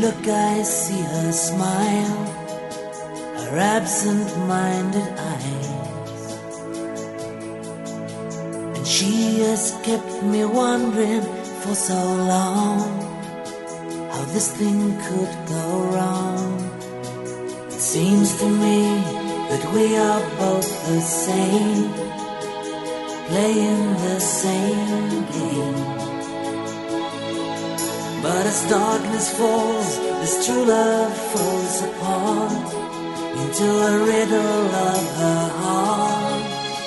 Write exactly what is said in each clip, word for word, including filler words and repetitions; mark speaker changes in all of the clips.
Speaker 1: look, I see her smile, her absent-minded eyes, and she has kept me wondering for so long how this thing could go wrong. It seems to me that we are both the same, playing the same game. But as darkness falls, this true love falls apart into a riddle of her heart.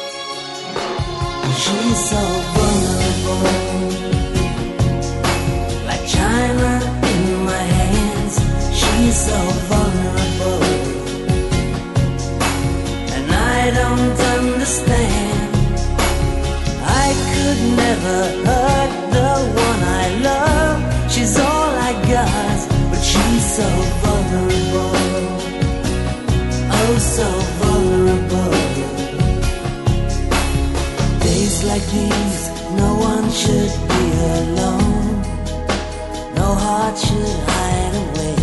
Speaker 1: She's so vulnerable, like china in my hands. She's so vulnerable, and I don't understand. I could never hurt the one I love. She's all I got, but she's so vulnerable, oh so vulnerable. Days like these, no one should be alone, no heart should hide away.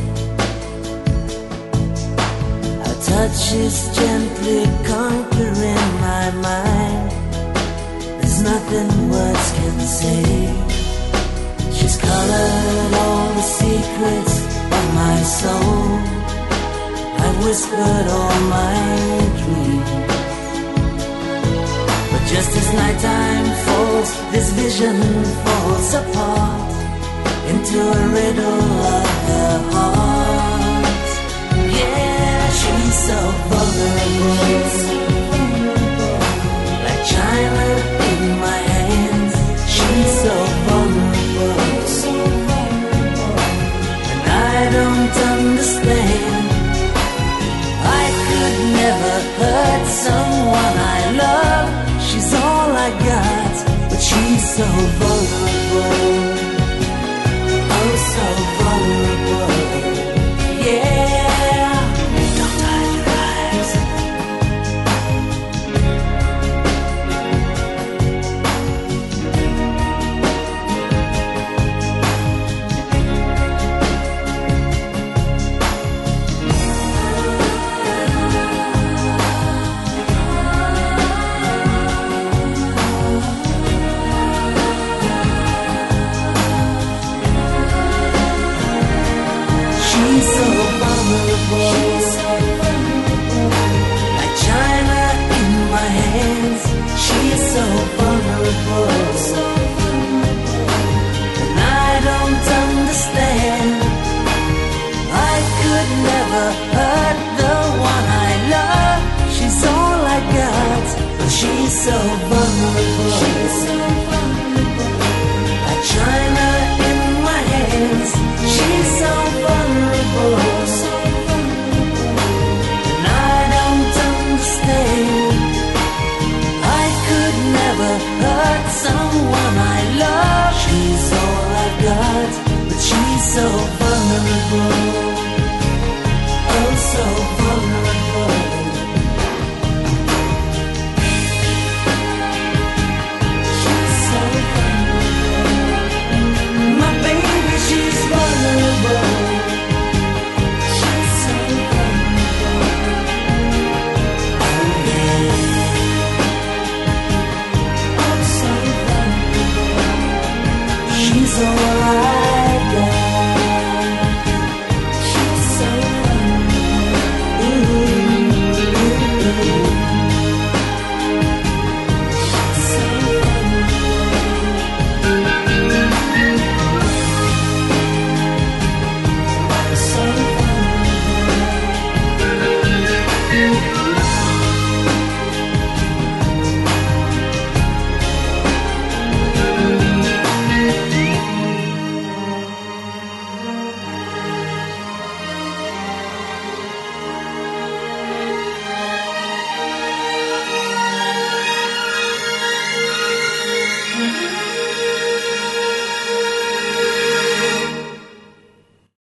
Speaker 1: Her touch is gently conquering my mind, there's nothing words can say. She's colored all the secrets of my soul, I've whispered all my dreams. But just as nighttime falls, this vision falls apart into a riddle of her heart. Yeah, she's so vulnerable, like china in my hands. She's so vulnerable, and I don't understand. I could never hurt someone I love. She's all I got, but she's so vulnerable, oh so vulnerable. Yeah, don't hide your eyes. She's so vulnerable, like china in my hands. She's so vulnerable, and I don't understand. I could never hurt the one I love. She's all I got, but she's so vulnerable, like china in my hands. She's so vulnerable, and I don't understand. I could never hurt someone I love. She's all I got, but she's so vulnerable.